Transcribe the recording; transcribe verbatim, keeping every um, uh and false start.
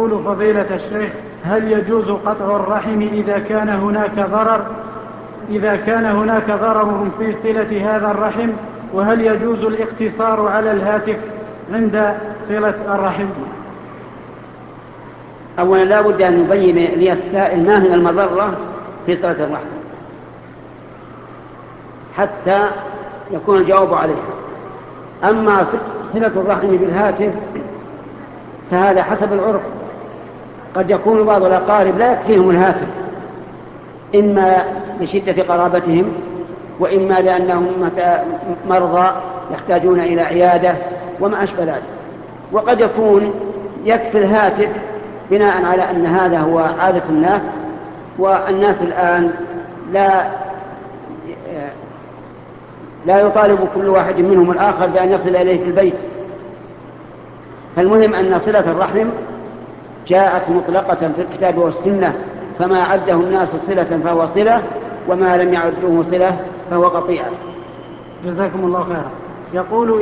يقول فضيلة الشيخ: هل يجوز قطع الرحم إذا كان هناك ضرر إذا كان هناك ضرر في صلة هذا الرحم؟ وهل يجوز الاقتصار على الهاتف عند صلة الرحم؟ أولا لا بد أن يبين لي السائل ما هي المضرة في صلة الرحم حتى يكون الجواب عليها. أما صلة الرحم بالهاتف فهذا حسب العرف، قد يكون بعض الأقارب لا يكفيهم الهاتف، إما لشدة قرابتهم وإما لأنهم مرضى يحتاجون إلى عيادة وما أشبه ذلك، وقد يكون يكفي الهاتف بناء على أن هذا هو عادة الناس، والناس الآن لا لا يطالب كل واحد منهم الآخر بأن يصل إليه في البيت. فالمهم أن صلة الرحم جاءت مطلقة في الكتاب والسنة، فما عده الناس صلة فهو صلة، وما لم يعدوه صلة فهو قطيعة. جزاكم الله خيرا. يقول